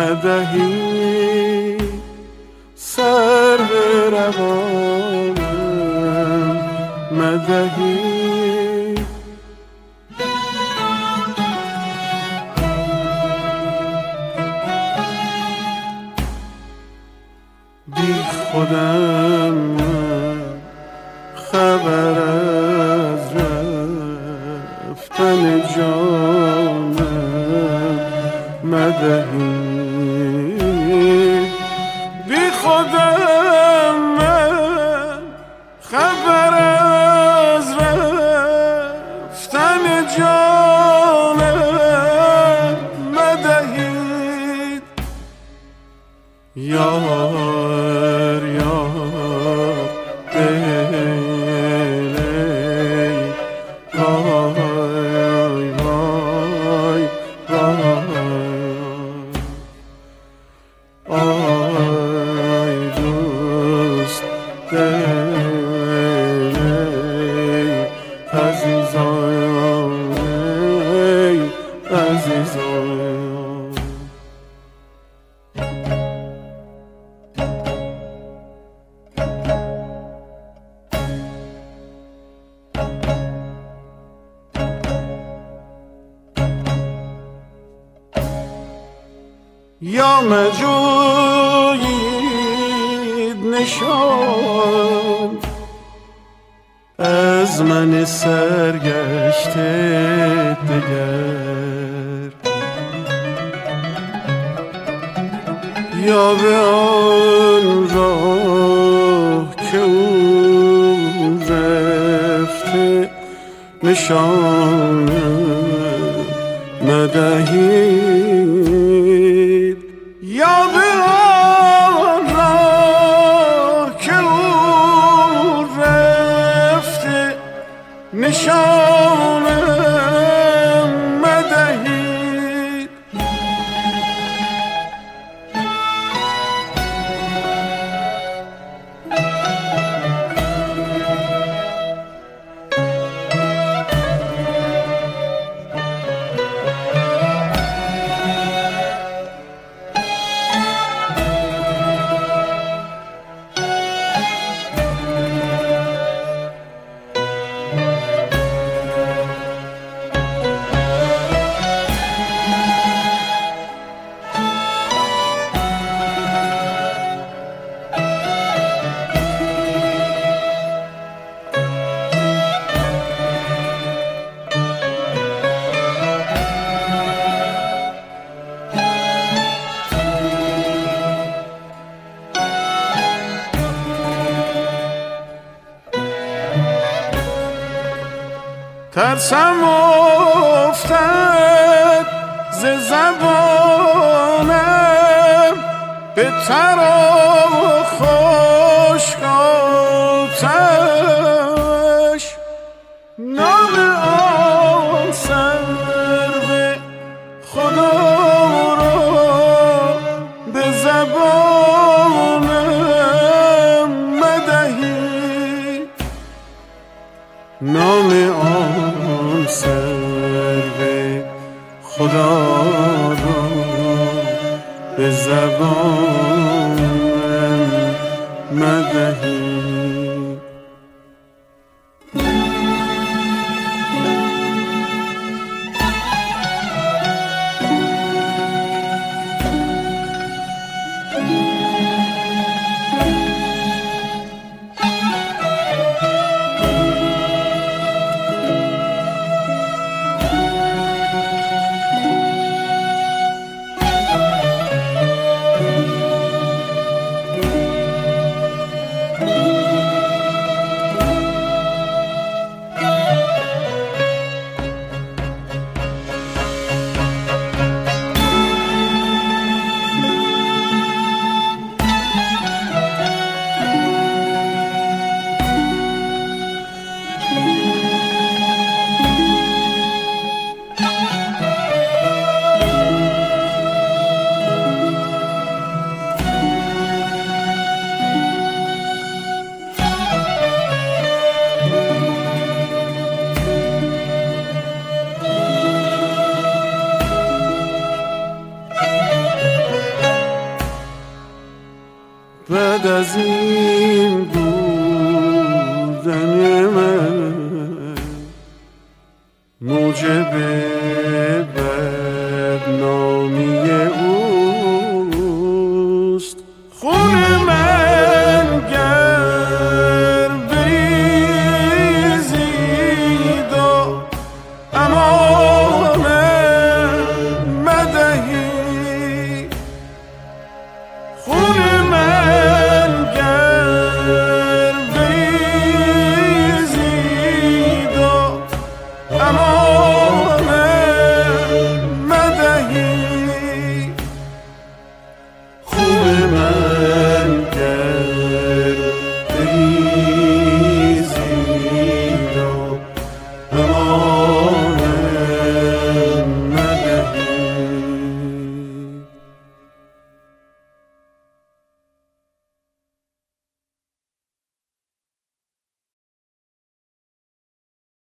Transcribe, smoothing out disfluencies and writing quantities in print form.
مدهی سر به روانم مدهی بی خودم من خبر از رفتن جانم مدهی بی خودم من خبر از رفتن جانم مدهید یار یار دلی وای وای وای آی دوست دلی عزیزان عزیزان یا مجوید نشان از من سرگشته دگر یا به آن راه که او رفته نشان مدهید یا به آن راه که او رفته نشان مدهید ترسم افتد ز زبانم به ترا و خشک آتش نام آن سرو خدا را به زبانم مدهی نام آن سرو خدا را به زبانم مدهی از این